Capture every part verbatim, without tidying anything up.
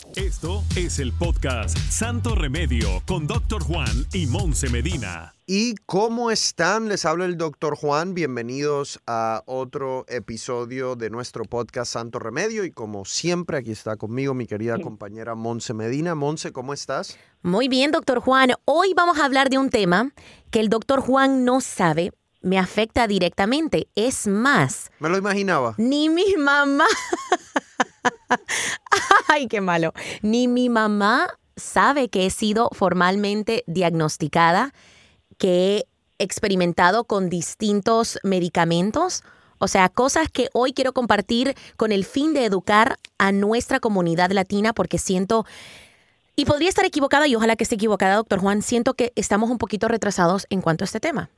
Esto es el podcast Santo Remedio con doctor Juan y Monse Medina. ¿Y cómo están? Les habla el doctor Juan. Bienvenidos a otro episodio de nuestro podcast Santo Remedio. Y como siempre, aquí está conmigo mi querida compañera Monse Medina. Monse, ¿cómo estás? Muy bien, doctor Juan. Hoy vamos a hablar de un tema que el doctor Juan no sabe, me afecta directamente. Es más, Me lo imaginaba. ni mi mamá... Ay, qué malo. Ni mi mamá sabe que he sido formalmente diagnosticada, que he experimentado con distintos medicamentos. O sea, cosas que hoy quiero compartir con el fin de educar a nuestra comunidad latina, porque siento, y podría estar equivocada, y ojalá que esté equivocada, doctor Juan, siento que estamos un poquito retrasados en cuanto a este tema.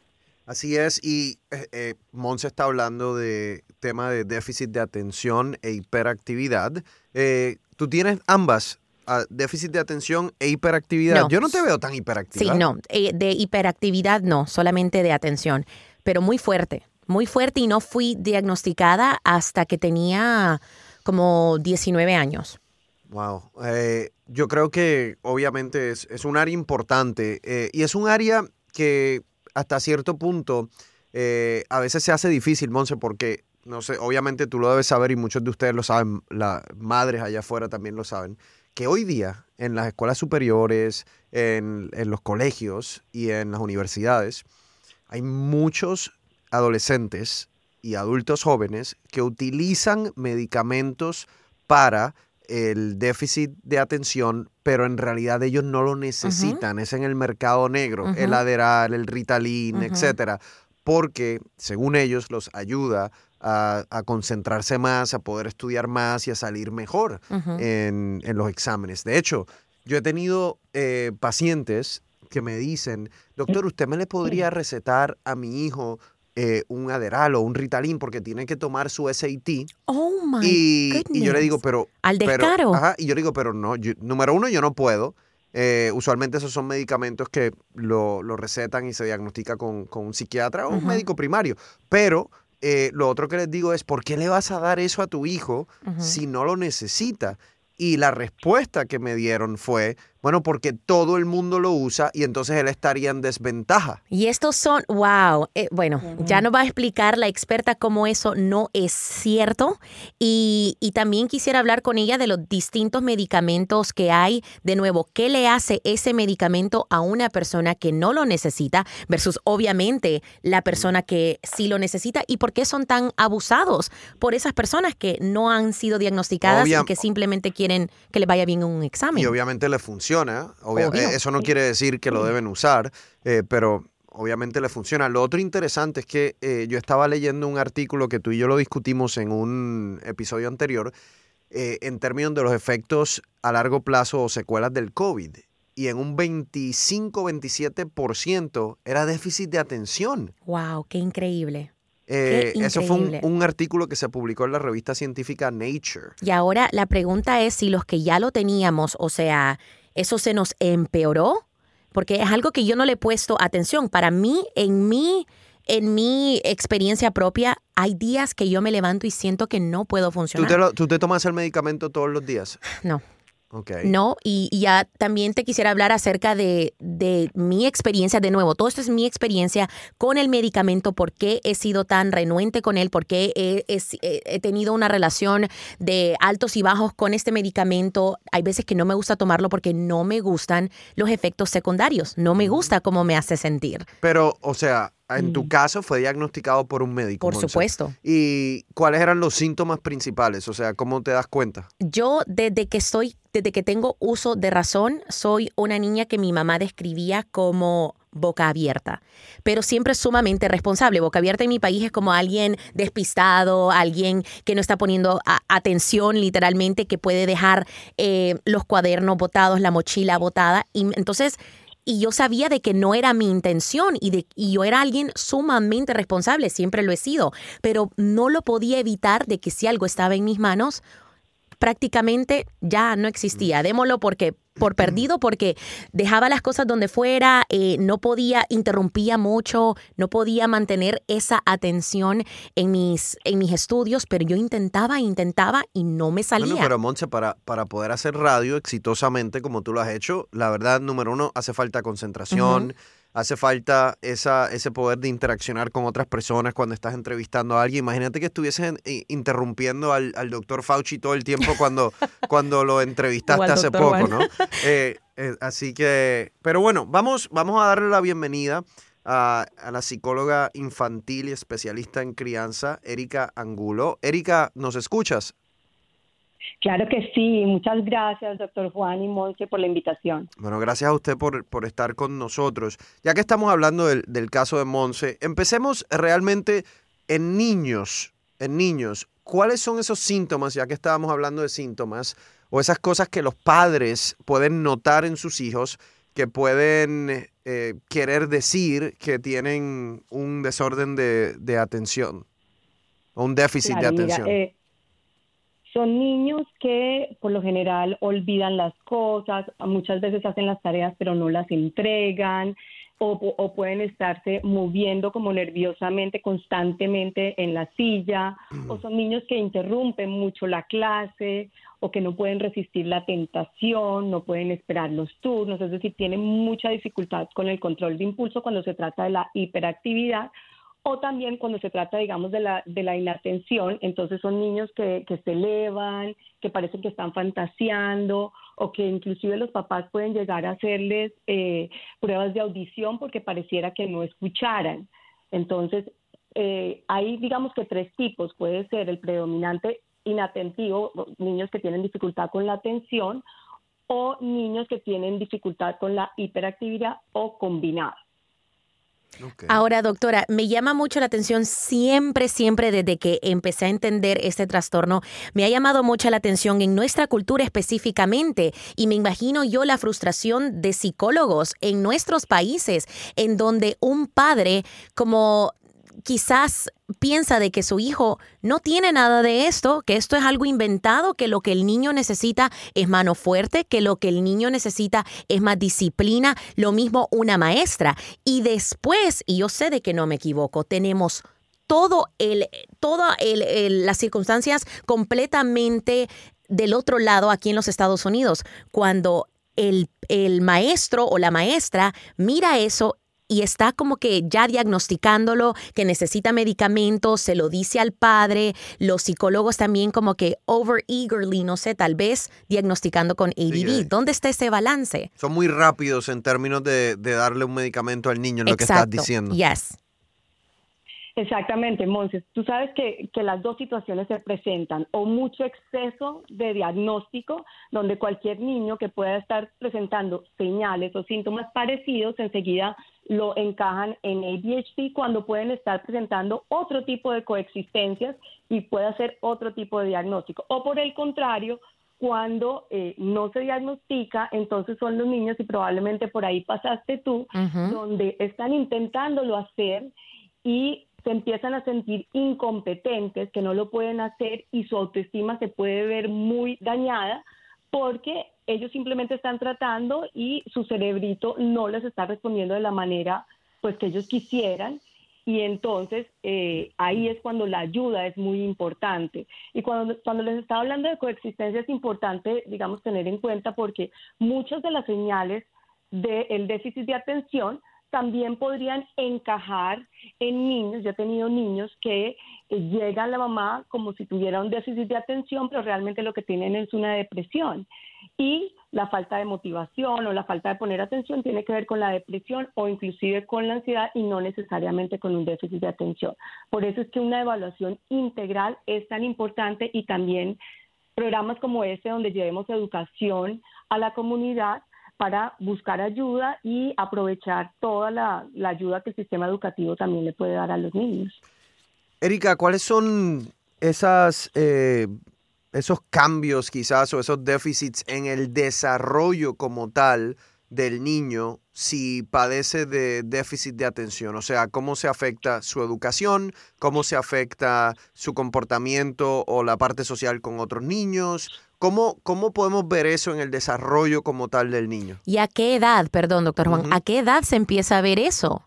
Así es, y eh, eh, Monse está hablando de tema de déficit de atención e hiperactividad. Eh, ¿Tú tienes ambas, uh, déficit de atención e hiperactividad? No. Yo no te veo tan hiperactiva. Sí, no, eh, de hiperactividad no, solamente de atención, pero muy fuerte, muy fuerte y no fui diagnosticada hasta que tenía como diecinueve años. Wow. Eh, yo creo que obviamente es, es un área importante eh, y es un área que hasta cierto punto eh, a veces se hace difícil, Monse, porque, no sé, obviamente tú lo debes saber y muchos de ustedes lo saben, las madres allá afuera también lo saben, que hoy día en las escuelas superiores, en, en los colegios y en las universidades, hay muchos adolescentes y adultos jóvenes que utilizan medicamentos para el déficit de atención, pero en realidad ellos no lo necesitan. Uh-huh. Es en el mercado negro, uh-huh. el Adderall, el Ritalin, uh-huh. etcétera, porque según ellos los ayuda a, a concentrarse más, a poder estudiar más y a salir mejor uh-huh. en, en los exámenes. De hecho, yo he tenido eh, pacientes que me dicen, doctor, ¿usted me le podría recetar a mi hijo Eh, un Adderall o un Ritalin porque tiene que tomar su S A T? Oh, my y, goodness. Y yo le digo, pero... Al descaro. Pero, ajá, y yo le digo, pero no, yo, número uno, yo no puedo. Eh, usualmente esos son medicamentos que lo, lo recetan y se diagnostica con, con un psiquiatra o uh-huh. un médico primario. Pero eh, lo otro que les digo es, ¿por qué le vas a dar eso a tu hijo uh-huh. si no lo necesita? Y la respuesta que me dieron fue, bueno, porque todo el mundo lo usa y entonces él estaría en desventaja. Y estos son, wow, eh, bueno, uh-huh. ya nos va a explicar la experta cómo eso no es cierto. Y, y también quisiera hablar con ella de los distintos medicamentos que hay. De nuevo, ¿qué le hace ese medicamento a una persona que no lo necesita versus obviamente la persona que sí lo necesita? ¿Y por qué son tan abusados por esas personas que no han sido diagnosticadas Obvia- y que simplemente quieren que le vaya bien en un examen? Y obviamente le funciona. Obvia- Obvio. Eso no quiere decir que lo deben usar, eh, pero obviamente le funciona. Lo otro interesante es que eh, yo estaba leyendo un artículo que tú y yo lo discutimos en un episodio anterior eh, en términos de los efectos a largo plazo o secuelas del COVID. Y en un veinticinco a veintisiete por ciento era déficit de atención. ¡Wow! ¡Qué increíble! Eh, eso fue un, un artículo que se publicó en la revista científica Nature. Y ahora la pregunta es si los que ya lo teníamos, o sea, ¿eso se nos empeoró? Porque es algo que yo no le he puesto atención. Para mí, en mi, en mi experiencia propia, hay días que yo me levanto y siento que no puedo funcionar. ¿Tú te, lo, ¿tú te tomas el medicamento todos los días? No. Okay. No, y, y ya también te quisiera hablar acerca de, de mi experiencia de nuevo. Todo esto es mi experiencia con el medicamento, por qué he sido tan renuente con él, por qué he, he, he tenido una relación de altos y bajos con este medicamento. Hay veces que no me gusta tomarlo porque no me gustan los efectos secundarios. No me gusta cómo me hace sentir. Pero, o sea, en tu caso fue diagnosticado por un médico. Por Monse. supuesto. ¿Y cuáles eran los síntomas principales? O sea, ¿cómo te das cuenta? Yo desde que soy, desde que tengo uso de razón, soy una niña que mi mamá describía como boca abierta, pero siempre sumamente responsable. Boca abierta en mi país es como alguien despistado, alguien que no está poniendo a- atención literalmente, que puede dejar eh, los cuadernos botados, la mochila botada. Y entonces... Y yo sabía de que no era mi intención y, de, y yo era alguien sumamente responsable, siempre lo he sido, pero no lo podía evitar de que si algo estaba en mis manos, prácticamente ya no existía. Démoslo porque por perdido porque dejaba las cosas donde fuera, eh, no podía, interrumpía mucho, no podía mantener esa atención en mis, en mis estudios, pero yo intentaba, intentaba y no me salía. Bueno, pero Montse, para, para poder hacer radio exitosamente como tú lo has hecho, la verdad, número uno, hace falta concentración, uh-huh. hace falta esa, ese poder de interaccionar con otras personas cuando estás entrevistando a alguien. Imagínate que estuvieses interrumpiendo al, al doctor Fauci todo el tiempo cuando, cuando lo entrevistaste hace poco, Juan. ¿no? Eh, eh, así que, pero bueno, vamos, vamos a darle la bienvenida a, a la psicóloga infantil y especialista en crianza, Erika Angulo. Erika, ¿nos escuchas? Claro que sí. Muchas gracias, doctor Juan y Monse, por la invitación. Bueno, gracias a usted por, por estar con nosotros. Ya que estamos hablando del, del caso de Monse, empecemos realmente en niños, en niños. ¿Cuáles son esos síntomas, ya que estábamos hablando de síntomas, o esas cosas que los padres pueden notar en sus hijos que pueden eh, querer decir que tienen un desorden de, de atención o un déficit claro, de atención? Mira, eh, son niños que por lo general olvidan las cosas, muchas veces hacen las tareas pero no las entregan, o, o pueden estarse moviendo como nerviosamente, constantemente en la silla, mm. o son niños que interrumpen mucho la clase, o que no pueden resistir la tentación, no pueden esperar los turnos, es decir, tienen mucha dificultad con el control de impulso cuando se trata de la hiperactividad, o también cuando se trata, digamos, de la, de la inatención. Entonces son niños que, que se elevan, que parecen que están fantaseando, o que inclusive los papás pueden llegar a hacerles eh, pruebas de audición porque pareciera que no escucharan. Entonces, eh, hay, digamos que tres tipos. Puede ser el predominante inatentivo, niños que tienen dificultad con la atención, o niños que tienen dificultad con la hiperactividad o combinada. Okay. Ahora, doctora, me llama mucho la atención siempre, siempre desde que empecé a entender este trastorno, me ha llamado mucho la atención en nuestra cultura específicamente, y me imagino yo la frustración de psicólogos en nuestros países, en donde un padre como quizás piensa de que su hijo no tiene nada de esto, que esto es algo inventado, que lo que el niño necesita es mano fuerte, que lo que el niño necesita es más disciplina, lo mismo una maestra. Y después, y yo sé de que no me equivoco, tenemos todo el, todas el, el, las circunstancias completamente del otro lado aquí en los Estados Unidos, cuando el, el maestro o la maestra mira eso y está como que ya diagnosticándolo, que necesita medicamentos, se lo dice al padre, los psicólogos también como que over eagerly, no sé, tal vez diagnosticando con A D D. Sí, ¿dónde está ese balance? Son muy rápidos en términos de, de darle un medicamento al niño, en lo Exacto. que estás diciendo. Yes. Exactamente, Monses. Tú sabes que, que las dos situaciones se presentan, o mucho exceso de diagnóstico, donde cualquier niño que pueda estar presentando señales o síntomas parecidos, enseguida lo encajan en A D H D, cuando pueden estar presentando otro tipo de coexistencias y puede hacer otro tipo de diagnóstico. O por el contrario, cuando eh, no se diagnostica, entonces son los niños, y probablemente por ahí pasaste tú, uh-huh. donde están intentándolo hacer y se empiezan a sentir incompetentes, que no lo pueden hacer, y su autoestima se puede ver muy dañada porque ellos simplemente están tratando y su cerebrito no les está respondiendo de la manera pues que ellos quisieran, y entonces eh, ahí es cuando la ayuda es muy importante. Y cuando, cuando les estaba hablando de coexistencia es importante, digamos, tener en cuenta, porque muchas de las señales del déficit de atención también podrían encajar en niños. Yo he tenido niños que eh, llegan a la mamá como si tuviera un déficit de atención, pero realmente lo que tienen es una depresión. Y la falta de motivación o la falta de poner atención tiene que ver con la depresión o inclusive con la ansiedad, y no necesariamente con un déficit de atención. Por eso es que una evaluación integral es tan importante, y también programas como este donde llevemos educación a la comunidad para buscar ayuda y aprovechar toda la, la ayuda que el sistema educativo también le puede dar a los niños. Erika, ¿cuáles son esas, eh, esos cambios quizás o esos déficits en el desarrollo como tal del niño si padece de déficit de atención? O sea, ¿cómo se afecta su educación? ¿Cómo se afecta su comportamiento o la parte social con otros niños? ¿Cómo, ¿Cómo podemos ver eso en el desarrollo como tal del niño? ¿Y a qué edad, perdón, doctor Juan, Ujú. a qué edad se empieza a ver eso?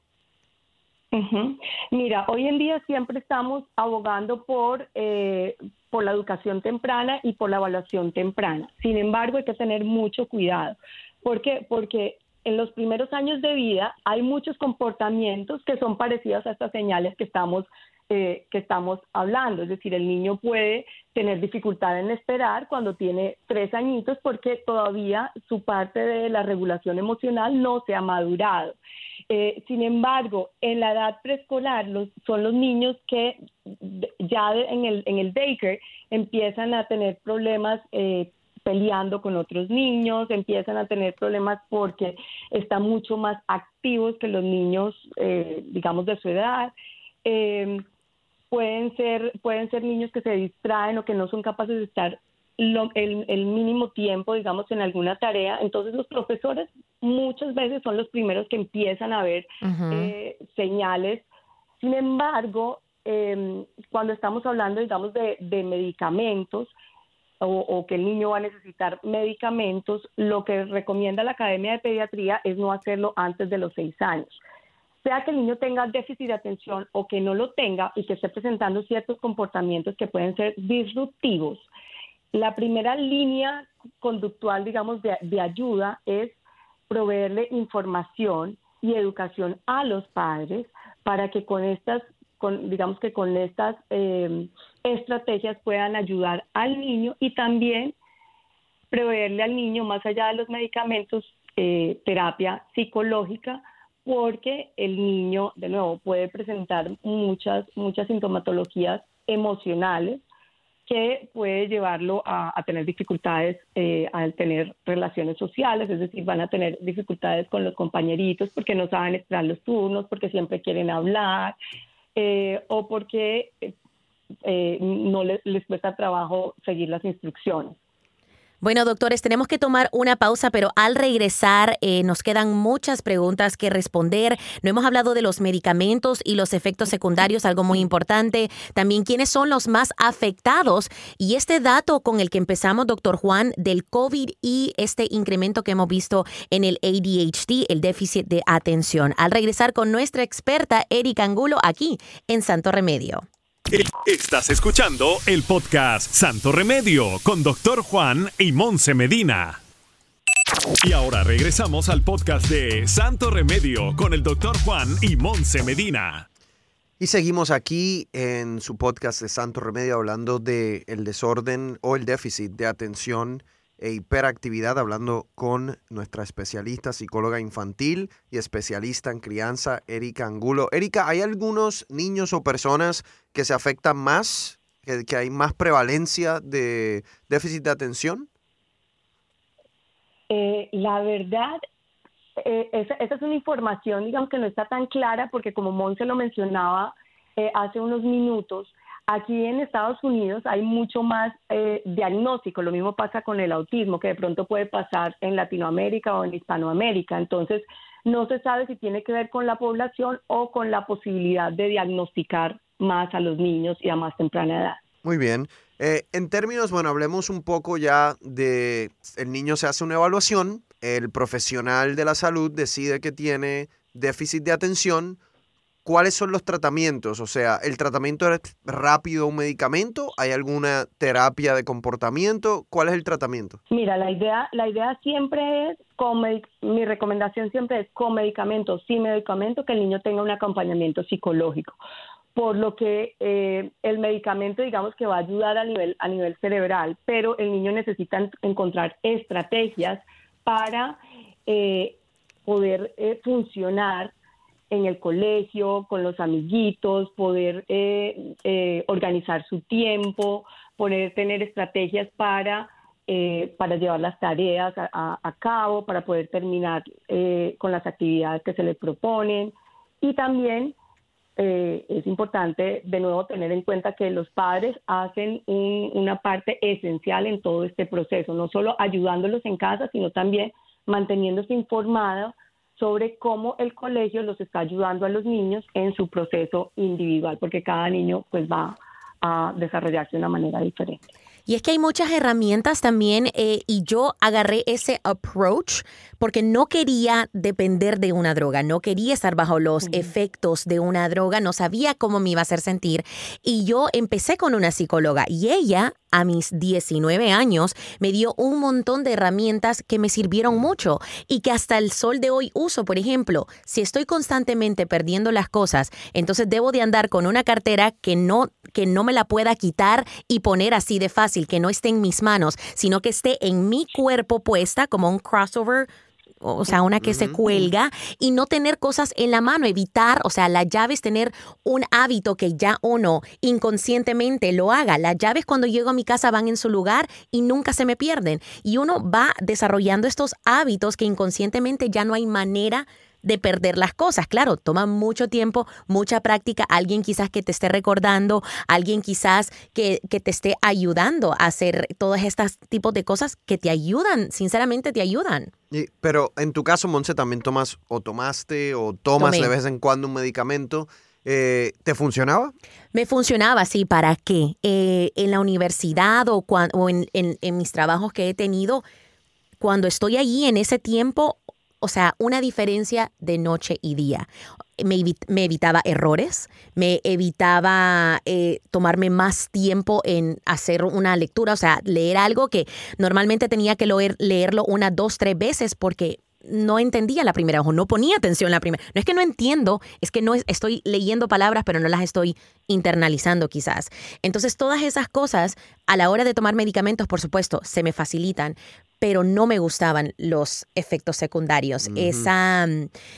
Ujú. Mira, hoy en día siempre estamos abogando por, eh, por la educación temprana y por la evaluación temprana. Sin embargo, hay que tener mucho cuidado. ¿Por qué? Porque en los primeros años de vida hay muchos comportamientos que son parecidos a estas señales que estamos, eh, que estamos hablando. Es decir, el niño puede tener dificultad en esperar cuando tiene tres añitos porque todavía su parte de la regulación emocional no se ha madurado. Eh, sin embargo, en la edad preescolar los, son los niños que ya de, en, el, en el daycare empiezan a tener problemas eh, peleando con otros niños, empiezan a tener problemas porque están mucho más activos que los niños, eh, digamos, de su edad. Eh, pueden ser, pueden ser niños que se distraen o que no son capaces de estar Lo, el, el mínimo tiempo, digamos, en alguna tarea. Entonces los profesores muchas veces son los primeros que empiezan a ver Uh-huh. eh, señales. Sin embargo, eh, cuando estamos hablando, digamos, de, de medicamentos o, o que el niño va a necesitar medicamentos, lo que recomienda la Academia de Pediatría es no hacerlo antes de los seis años. Sea que el niño tenga déficit de atención o que no lo tenga y que esté presentando ciertos comportamientos que pueden ser disruptivos, la primera línea conductual, digamos, de, de ayuda es proveerle información y educación a los padres para que con estas, con, digamos que con estas eh, estrategias puedan ayudar al niño y también proveerle al niño, más allá de los medicamentos, eh, terapia psicológica, porque el niño, de nuevo, puede presentar muchas, muchas sintomatologías emocionales que puede llevarlo a, a tener dificultades eh, al tener relaciones sociales, es decir, van a tener dificultades con los compañeritos porque no saben esperar los turnos, porque siempre quieren hablar, eh, o porque eh, no les, les cuesta trabajo seguir las instrucciones. Bueno, doctores, tenemos que tomar una pausa, pero al regresar eh, nos quedan muchas preguntas que responder. No hemos hablado de los medicamentos y los efectos secundarios, algo muy importante. También quiénes son los más afectados. Y este dato con el que empezamos, doctor Juan, del COVID y este incremento que hemos visto en el A D H D, el déficit de atención. Al regresar con nuestra experta Erika Angulo aquí en Santo Remedio. Estás escuchando el podcast Santo Remedio con doctor Juan y Monse Medina. Y ahora regresamos al podcast de Santo Remedio con el doctor Juan y Monse Medina. Y seguimos aquí en su podcast de Santo Remedio hablando de el desorden o el déficit de atención e hiperactividad, hablando con nuestra especialista psicóloga infantil y especialista en crianza, Erika Angulo. Erika, ¿hay algunos niños o personas que se afectan más, que, que hay más prevalencia de déficit de atención? Eh, la verdad, eh, esa, esa es una información, digamos, que no está tan clara porque, como Monse lo mencionaba eh, hace unos minutos, aquí en Estados Unidos hay mucho más eh, diagnóstico. Lo mismo pasa con el autismo, que de pronto puede pasar en Latinoamérica o en Hispanoamérica. Entonces, no se sabe si tiene que ver con la población o con la posibilidad de diagnosticar más a los niños y a más temprana edad. Muy bien. Eh, en términos, bueno, hablemos un poco ya de el niño se hace una evaluación, el profesional de la salud decide que tiene déficit de atención. ¿Cuáles son los tratamientos? O sea, ¿el tratamiento es rápido, un medicamento? ¿Hay alguna terapia de comportamiento? ¿Cuál es el tratamiento? Mira, la idea, la idea siempre es, con medic- mi recomendación siempre es con medicamento, sin medicamento, que el niño tenga un acompañamiento psicológico. Por lo que eh, el medicamento, digamos, que va a ayudar a nivel, a nivel cerebral, pero el niño necesita en- encontrar estrategias para eh, poder eh, funcionar en el colegio, con los amiguitos, poder eh, eh, organizar su tiempo, poder tener estrategias para, eh, para llevar las tareas a, a, a cabo, para poder terminar eh, con las actividades que se le proponen. Y también eh, es importante, de nuevo, tener en cuenta que los padres hacen un, una parte esencial en todo este proceso, no solo ayudándolos en casa, sino también manteniéndose informados sobre cómo el colegio los está ayudando a los niños en su proceso individual, porque cada niño pues va a desarrollarse de una manera diferente. Y es que hay muchas herramientas también eh, y yo agarré ese approach porque no quería depender de una droga, no quería estar bajo los uh-huh. efectos de una droga, no sabía cómo me iba a hacer sentir. Y yo empecé con una psicóloga y ella a mis diecinueve años me dio un montón de herramientas que me sirvieron mucho y que hasta el sol de hoy uso. Por ejemplo, si estoy constantemente perdiendo las cosas, entonces debo de andar con una cartera que no, que no me la pueda quitar y poner así de fácil, que no esté en mis manos, sino que esté en mi cuerpo puesta como un crossover, o sea, una que uh-huh. se cuelga, y no tener cosas en la mano, evitar, o sea, la llave es tener un hábito que ya uno inconscientemente lo haga. Las llaves cuando llego a mi casa van en su lugar y nunca se me pierden. Y uno va desarrollando estos hábitos que inconscientemente ya no hay manera de perder las cosas. Claro, toma mucho tiempo, mucha práctica, alguien quizás que te esté recordando, alguien quizás que, que te esté ayudando a hacer todos estos tipos de cosas que te ayudan, sinceramente te ayudan. Y, pero en tu caso, Monse, también tomas o tomaste o tomas Tomé. de vez en cuando un medicamento. Eh, ¿Te funcionaba? Me funcionaba, sí. ¿Para qué? Eh, en la universidad o, cuando, o en, en, en mis trabajos que he tenido, cuando estoy allí en ese tiempo, o sea, una diferencia de noche y día. Me, evit- me evitaba errores, me evitaba eh, tomarme más tiempo en hacer una lectura, o sea, leer algo que normalmente tenía que leer, leerlo una, dos, tres veces porque no entendía la primera o no ponía atención la primera. No es que no entiendo, es que no es, estoy leyendo palabras, pero no las estoy internalizando quizás. Entonces, todas esas cosas, a la hora de tomar medicamentos, por supuesto, se me facilitan, pero no me gustaban los efectos secundarios. Uh-huh. Esa,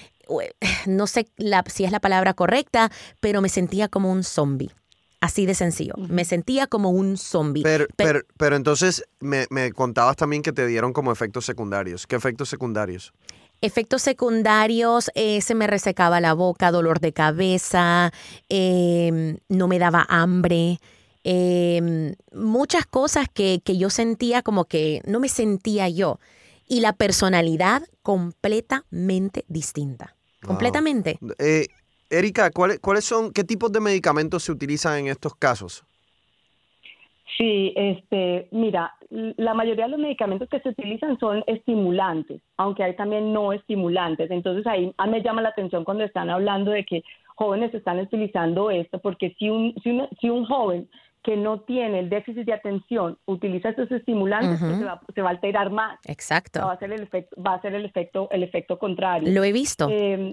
no sé la, si es la palabra correcta, pero me sentía como un zombie. Así de sencillo. Uh-huh. Me sentía como un zombie. Pero, pero, pero, pero entonces me, me contabas también que te dieron como efectos secundarios. ¿Qué efectos secundarios? Efectos secundarios, eh, se me resecaba la boca, dolor de cabeza, eh, no me daba hambre. Eh, muchas cosas que, que yo sentía como que no me sentía yo. Y la personalidad completamente distinta. Wow. Completamente. Eh, Erika, ¿cuáles, ¿cuáles son, qué tipos de medicamentos se utilizan en estos casos? Sí, este, mira, la mayoría de los medicamentos que se utilizan son estimulantes, aunque hay también no estimulantes. Entonces ahí a mí me llama la atención cuando están hablando de que jóvenes están utilizando esto, porque si un, si un, si un joven que no tiene el déficit de atención utiliza estos estimulantes, uh-huh. pues se, va, se va a alterar más. Exacto. O sea, va a ser el efecto, va a ser el efecto, el efecto contrario. Lo he visto. Eh,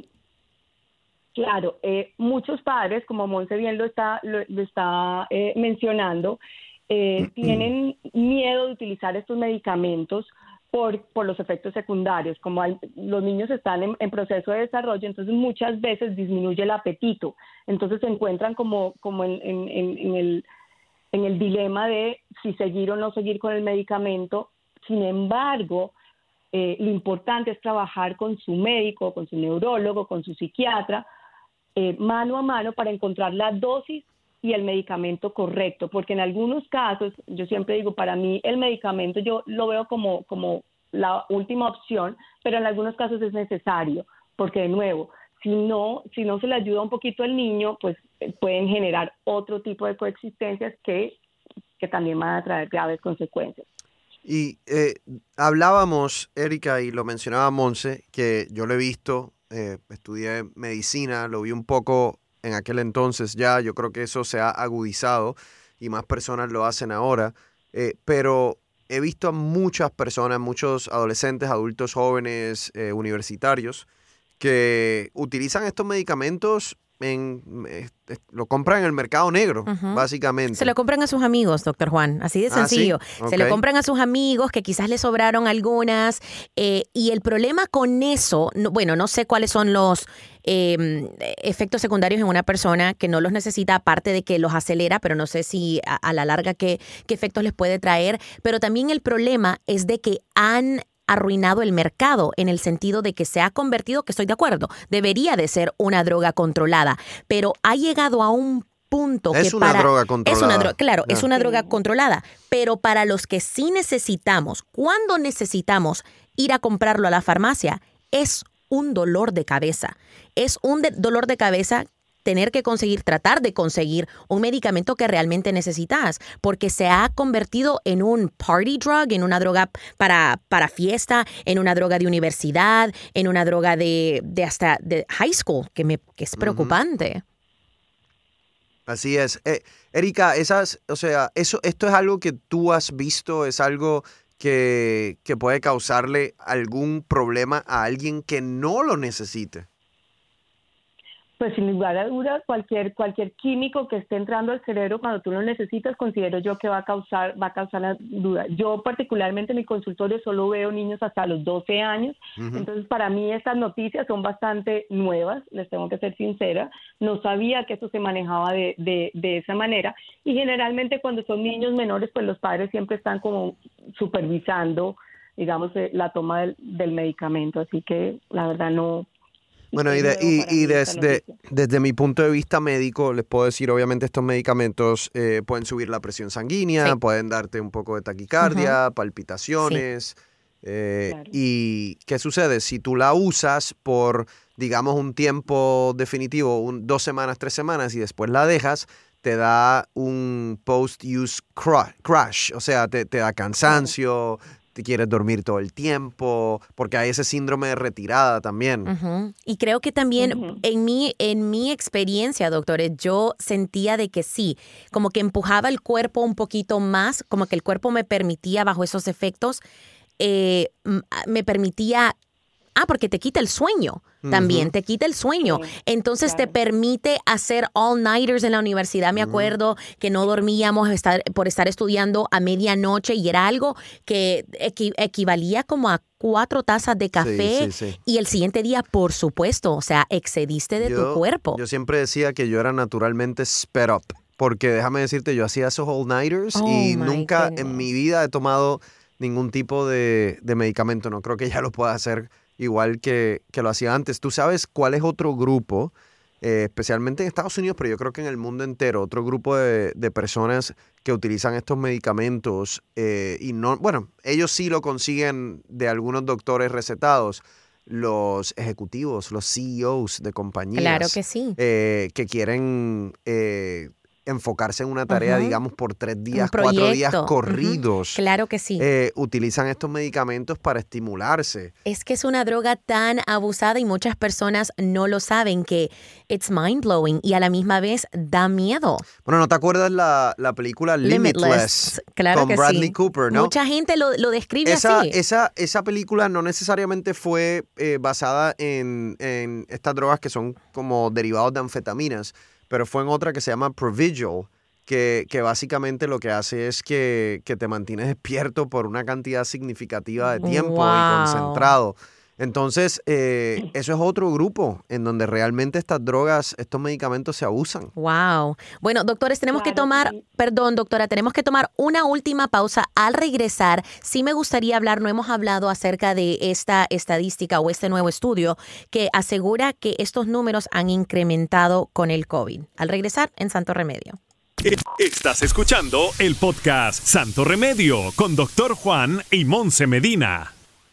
claro, eh, muchos padres, como Monse bien lo está, lo, lo está eh, mencionando, eh, tienen miedo de utilizar estos medicamentos por, por los efectos secundarios. Como hay, los niños están en, en proceso de desarrollo, entonces muchas veces disminuye el apetito. Entonces se encuentran como, como en, en, en, en el en el dilema de si seguir o no seguir con el medicamento. Sin embargo, eh, lo importante es trabajar con su médico, con su neurólogo, con su psiquiatra, eh, mano a mano para encontrar la dosis y el medicamento correcto, porque en algunos casos, yo siempre digo, para mí el medicamento yo lo veo como, como la última opción, pero en algunos casos es necesario, porque de nuevo, Si no, si no se le ayuda un poquito al niño, pues pueden generar otro tipo de coexistencias que, que también van a traer graves consecuencias. Y eh, hablábamos, Erika, y lo mencionaba Monse, que yo lo he visto, eh, estudié medicina, lo vi un poco en aquel entonces ya, yo creo que eso se ha agudizado y más personas lo hacen ahora, eh, pero he visto a muchas personas, muchos adolescentes, adultos jóvenes, eh, universitarios, que utilizan estos medicamentos, en, eh, lo compran en el mercado negro, uh-huh. básicamente. Se lo compran a sus amigos, doctor Juan, así de sencillo. Ah, ¿sí? Okay. Se lo compran a sus amigos, que quizás le sobraron algunas. Eh, y el problema con eso, no, bueno, no sé cuáles son los eh, efectos secundarios en una persona que no los necesita, aparte de que los acelera, pero no sé si a, a la larga qué, qué efectos les puede traer. Pero también el problema es de que han arruinado el mercado en el sentido de que se ha convertido, que estoy de acuerdo, debería de ser una droga controlada, pero ha llegado a un punto es que una para... droga controlada. Es una droga, claro, yeah. es una droga controlada, pero para los que sí necesitamos, cuando necesitamos ir a comprarlo a la farmacia, es un dolor de cabeza. Es un de- dolor de cabeza tener que conseguir, tratar de conseguir un medicamento que realmente necesitas, porque se ha convertido en un party drug, en una droga para, para fiesta, en una droga de universidad, en una droga de, de hasta de high school, que, me, que es preocupante. Uh-huh. Así es. Eh, Erika, esas, o sea, eso, esto es algo que tú has visto, es algo que, que puede causarle algún problema a alguien que no lo necesite. Pues sin lugar a dudas, cualquier cualquier químico que esté entrando al cerebro cuando tú lo necesitas, considero yo que va a causar va a causar la duda. Yo particularmente en mi consultorio solo veo niños hasta los doce años, uh-huh. Entonces para mí estas noticias son bastante nuevas, les tengo que ser sincera. No sabía que eso se manejaba de, de, de esa manera, y generalmente cuando son niños menores, pues los padres siempre están como supervisando, digamos, la toma del, del medicamento, así que la verdad no... Bueno, y, de, y, y desde, desde mi punto de vista médico, les puedo decir, obviamente estos medicamentos eh, pueden subir la presión sanguínea, sí. Pueden darte un poco de taquicardia, uh-huh. palpitaciones. Sí. Eh, claro. ¿Y qué sucede? Si tú la usas por, digamos, un tiempo definitivo, un, dos semanas, tres semanas, y después la dejas, te da un post-use crash, o sea, te, te da cansancio, claro. Te quieres dormir todo el tiempo, porque hay ese síndrome de retirada también. Uh-huh. Y creo que también uh-huh. en mi, en mi experiencia, doctores, yo sentía de que sí, como que empujaba el cuerpo un poquito más, como que el cuerpo me permitía, bajo esos efectos, eh, me permitía... Ah, porque te quita el sueño también, uh-huh. te quita el sueño. Sí, Entonces claro. te permite hacer all-nighters en la universidad. Me uh-huh. acuerdo que no dormíamos estar, por estar estudiando a medianoche, y era algo que equi- equivalía como a cuatro tazas de café. Sí, sí, sí. Y el siguiente día, por supuesto, o sea, excediste de yo, tu cuerpo. Yo siempre decía que yo era naturalmente sped up, porque déjame decirte, yo hacía esos all-nighters oh, y nunca goodness. en mi vida he tomado ningún tipo de, de medicamento. No creo que ya lo pueda hacer igual que, que lo hacía antes. ¿Tú sabes cuál es otro grupo, eh, especialmente en Estados Unidos, pero yo creo que en el mundo entero, otro grupo de, de personas que utilizan estos medicamentos eh, y no, bueno, ellos sí lo consiguen de algunos doctores recetados, los ejecutivos, los C E Os de compañías. Claro que sí. Eh, que quieren... Eh, enfocarse en una tarea, uh-huh. digamos, por tres días, cuatro días corridos. Uh-huh. Claro que sí. Eh, utilizan estos medicamentos para estimularse. Es que es una droga tan abusada y muchas personas no lo saben, que it's mind-blowing y a la misma vez da miedo. Bueno, ¿no te acuerdas la, la película Limitless? Limitless. Claro con que Bradley sí. Cooper, ¿no? Mucha gente lo, lo describe esa, así. Esa, esa película no necesariamente fue eh, basada en, en estas drogas que son como derivados de anfetaminas, pero fue en otra que se llama Provigil, que, que básicamente lo que hace es que, que te mantienes despierto por una cantidad significativa de tiempo wow. y concentrado. Entonces, eh, eso es otro grupo en donde realmente estas drogas, estos medicamentos se abusan. Wow. Bueno, doctores, tenemos claro, que tomar, sí. perdón, doctora, tenemos que tomar una última pausa. Al regresar, sí me gustaría hablar, no hemos hablado acerca de esta estadística o este nuevo estudio que asegura que estos números han incrementado con el COVID. Al regresar, en Santo Remedio. Estás escuchando el podcast Santo Remedio con doctor Juan y Monse Medina.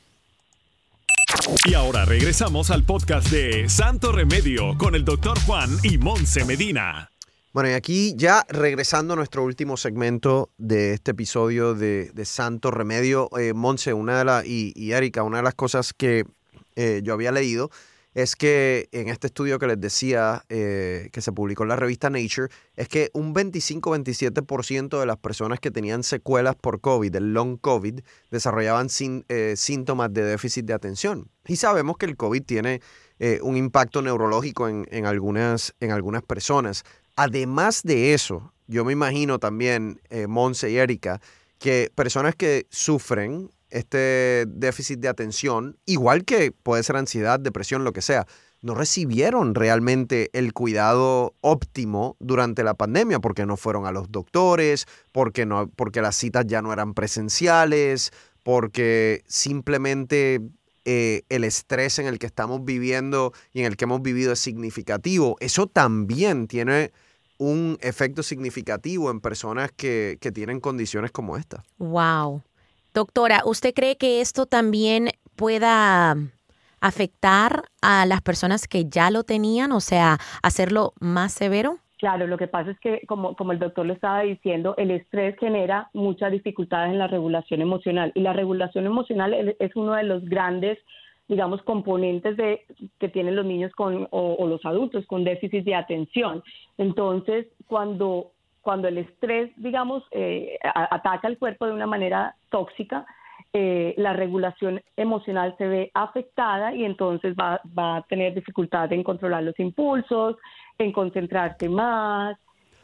Y ahora regresamos al podcast de Santo Remedio con el doctor Juan y Monse Medina. Bueno, y aquí ya regresando a nuestro último segmento de este episodio de, de Santo Remedio, eh, Monse, una de las, y, y Erika, una de las cosas que eh, yo había leído es que en este estudio que les decía, eh, que se publicó en la revista Nature, es que un veinticinco a veintisiete por ciento de las personas que tenían secuelas por COVID, el long COVID, desarrollaban sin, eh, síntomas de déficit de atención. Y sabemos que el COVID tiene eh, un impacto neurológico en, en, algunas, en algunas personas. Además de eso, yo me imagino también, eh, Monse y Erika, que personas que sufren este déficit de atención, igual que puede ser ansiedad, depresión, lo que sea, no recibieron realmente el cuidado óptimo durante la pandemia porque no fueron a los doctores, porque, no, porque las citas ya no eran presenciales, porque simplemente eh, el estrés en el que estamos viviendo y en el que hemos vivido es significativo. Eso también tiene un efecto significativo en personas que, que tienen condiciones como esta. Wow. Doctora, ¿usted cree que esto también pueda afectar a las personas que ya lo tenían, o sea, hacerlo más severo? Claro, lo que pasa es que, como, como el doctor lo estaba diciendo, el estrés genera muchas dificultades en la regulación emocional, y la regulación emocional es, es uno de los grandes, digamos, componentes de, que tienen los niños con, o, o los adultos con déficit de atención. Entonces, cuando, cuando el estrés, digamos, eh, a, ataca al cuerpo de una manera tóxica, eh, la regulación emocional se ve afectada y entonces va, va a tener dificultad en controlar los impulsos, en concentrarse más,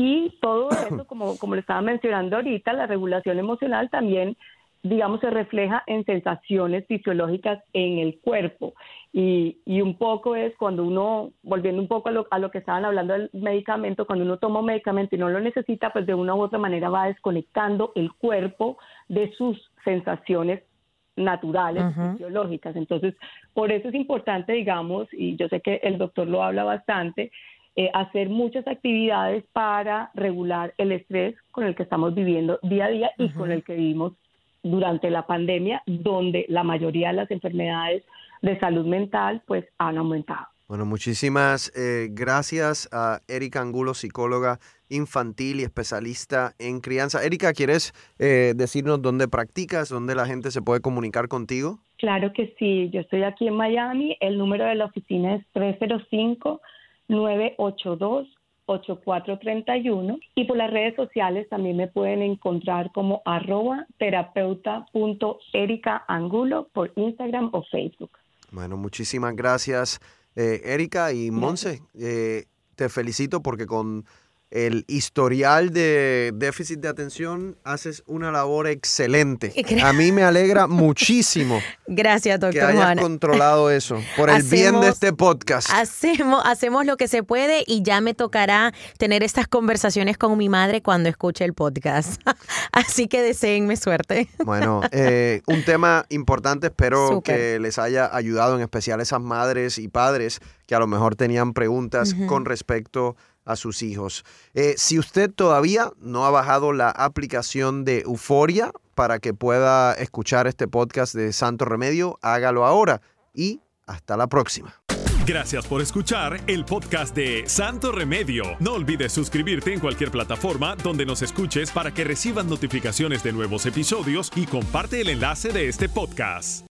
y todo eso, como, como le estaba mencionando ahorita, la regulación emocional también, digamos, se refleja en sensaciones fisiológicas en el cuerpo, y, y un poco es cuando uno, volviendo un poco a lo, a lo que estaban hablando del medicamento, cuando uno toma un medicamento y no lo necesita, pues de una u otra manera va desconectando el cuerpo de sus sensaciones naturales, uh-huh. fisiológicas. Entonces, por eso es importante, digamos, y yo sé que el doctor lo habla bastante, eh, hacer muchas actividades para regular el estrés con el que estamos viviendo día a día, uh-huh. y con el que vivimos durante la pandemia, donde la mayoría de las enfermedades de salud mental pues han aumentado. Bueno, muchísimas eh, gracias a Erika Angulo, psicóloga infantil y especialista en crianza. Erika, ¿quieres eh, decirnos dónde practicas, dónde la gente se puede comunicar contigo? Claro que sí, yo estoy aquí en Miami, el número de la oficina es tres cero cinco, nueve ocho dos, ocho cuatro tres uno, y por las redes sociales también me pueden encontrar como arroba terapeuta punto Erika Angulo por Instagram o Facebook. Bueno, muchísimas gracias. Eh, Erika y Monse, eh, te felicito porque con el historial de déficit de atención haces una labor excelente. A mí me alegra muchísimo. Gracias, doctor que hayas Juan. controlado eso por el hacemos, bien de este podcast. Hacemos, hacemos lo que se puede y ya me tocará tener estas conversaciones con mi madre cuando escuche el podcast. Así que deseenme suerte. Bueno, eh, un tema importante, espero Súper. que les haya ayudado, en especial esas madres y padres que a lo mejor tenían preguntas uh-huh. con respecto a sus hijos. Eh, si usted todavía no ha bajado la aplicación de Euforia para que pueda escuchar este podcast de Santo Remedio, hágalo ahora y hasta la próxima. Gracias por escuchar el podcast de Santo Remedio. No olvides suscribirte en cualquier plataforma donde nos escuches para que recibas notificaciones de nuevos episodios y comparte el enlace de este podcast.